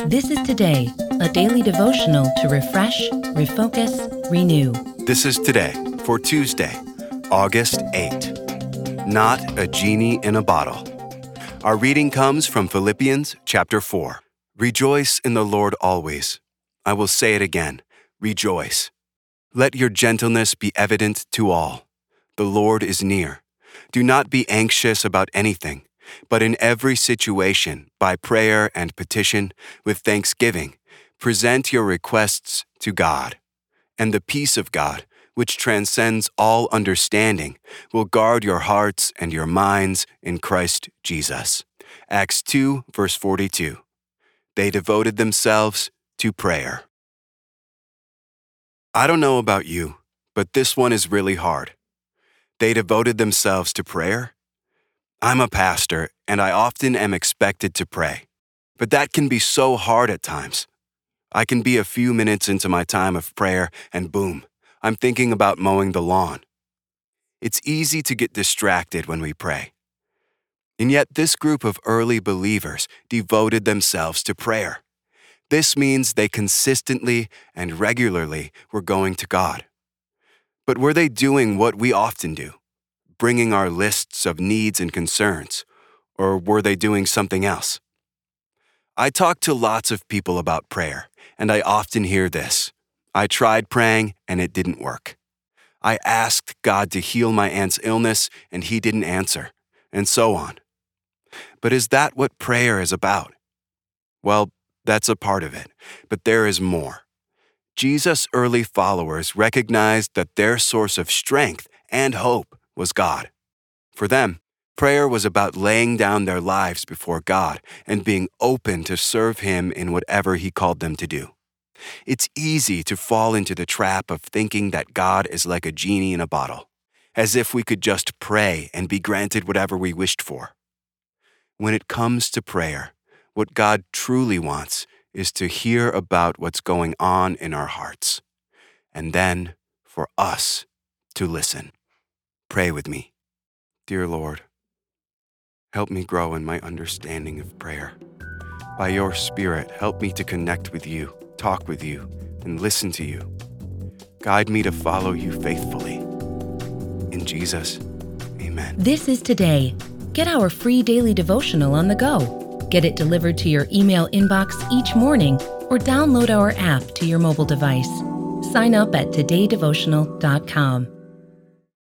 This is Today, a daily devotional to refresh, refocus, renew. This is Today for Tuesday, August 8. Not a genie in a bottle. Our reading comes from Philippians chapter 4. Rejoice in the Lord always. I will say it again, rejoice. Let your gentleness be evident to all. The Lord is near. Do not be anxious about anything, but in every situation, by prayer and petition, with thanksgiving, present your requests to God. And the peace of God, which transcends all understanding, will guard your hearts and your minds in Christ Jesus. Acts 2, verse 42. They devoted themselves to prayer. I don't know about you, but this one is really hard. They devoted themselves to prayer? I'm a pastor, and I often am expected to pray. But that can be so hard at times. I can be a few minutes into my time of prayer, and boom, I'm thinking about mowing the lawn. It's easy to get distracted when we pray. And yet this group of early believers devoted themselves to prayer. This means they consistently and regularly were going to God. But were they doing what we often do, bringing our lists of needs and concerns, or were they doing something else? I talk to lots of people about prayer, and I often hear this. I tried praying, and it didn't work. I asked God to heal my aunt's illness, and He didn't answer, and so on. But is that what prayer is about? Well, that's a part of it, but there is more. Jesus' early followers recognized that their source of strength and hope was God. For them, prayer was about laying down their lives before God and being open to serve Him in whatever He called them to do. It's easy to fall into the trap of thinking that God is like a genie in a bottle, as if we could just pray and be granted whatever we wished for. When it comes to prayer, what God truly wants is to hear about what's going on in our hearts, and then for us to listen. Pray with me. Dear Lord, help me grow in my understanding of prayer. By your Spirit, help me to connect with you, talk with you, and listen to you. Guide me to follow you faithfully. In Jesus, amen. This is Today. Get our free daily devotional on the go. Get it delivered to your email inbox each morning or download our app to your mobile device. Sign up at todaydevotional.com.